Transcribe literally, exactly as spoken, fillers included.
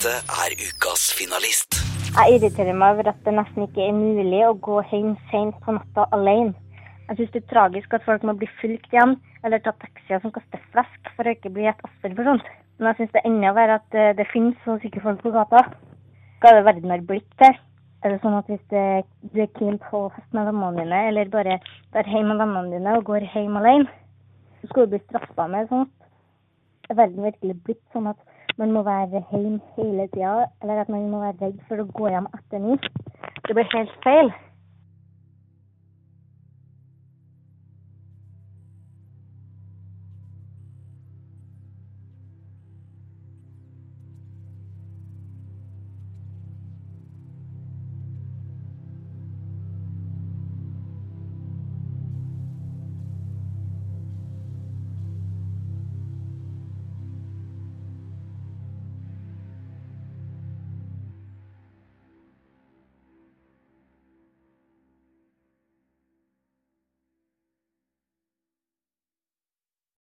Dette er ukas finalist. Jeg irriterer meg over at det nesten ikke er mulig å gå hjem sent på natta alene. Jeg synes det er tragisk at folk må bli fulgt igjen, eller ta taxier som kaster flesk for å ikke bli et offer for sånt. Men jeg synes det enda verre at det, det finnes så syke folk på gata. Hva er det verden har blitt til? Er det sånn at hvis det, du er keen på å feste med vennene dine, eller bare er hjemme med vennene dine og går hjem alene, så skal du bli straffet med sånt? Er verden virkelig blitt sånn at man må være hjemme hele tiden, eller at man må være redd for å gå hjem etter ni? Det blir helt feil.